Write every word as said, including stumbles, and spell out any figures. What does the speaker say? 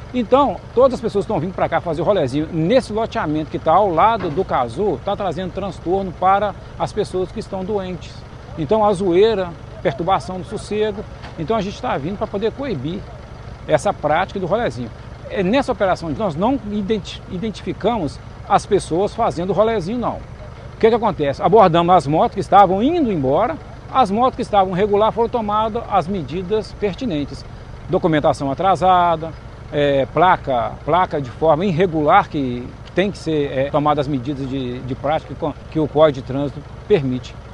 Então, todas as pessoas que estão vindo para cá fazer o rolezinho nesse loteamento que está ao lado do Cazu, está trazendo transtorno para as pessoas que estão doentes. Então, a zoeira, perturbação do sossego. Então, a gente está vindo para poder coibir essa prática do rolezinho. Nessa operação, nós não identificamos as pessoas fazendo o rolezinho, não. O que que acontece? Abordamos as motos que estavam indo embora, as motos que estavam regular foram tomadas as medidas pertinentes. Documentação atrasada, é, placa, placa de forma irregular, que, que tem que ser é, tomadas as medidas de, de prática que, que o Código de Trânsito permite.